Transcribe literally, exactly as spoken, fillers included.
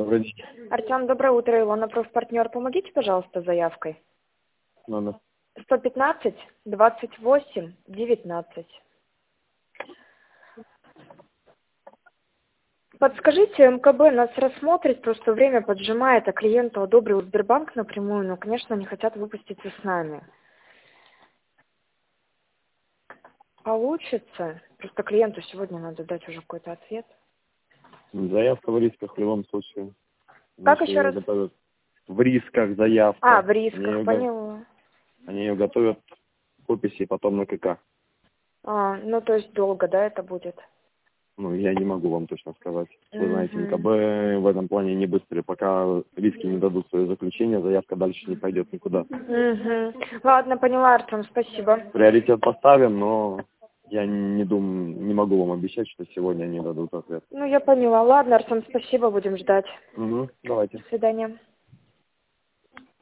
Добрый день. Артем, доброе утро. Илона, профпартнер. Помогите, пожалуйста, с заявкой. Номер. сто пятнадцать двадцать восемь девятнадцать. Подскажите, МКБ нас рассмотрит, просто время поджимает, а клиента одобрил Сбербанк напрямую, но, конечно, не хотят выпуститься с нами. Получится? Просто клиенту сегодня надо дать уже какой-то ответ. Заявка в рисках в любом случае. Как Значит, еще ее раз? готовят в рисках заявка. А, в Они рисках, ее, го- поняла. они ее готовят в описи и потом на КК. А, ну то есть долго, да, это будет? Ну, я не могу вам точно сказать. Вы знаете, Угу. МКБ в этом плане не быстрые. Пока риски не дадут свое заключение, заявка дальше не пойдет никуда. Угу. Ладно, поняла, Артем, спасибо. Приоритет поставим, но я не думаю, не могу вам обещать, что сегодня они дадут ответ. Ну, я поняла. Ладно, Артем, спасибо, будем ждать. Угу, давайте. До свидания.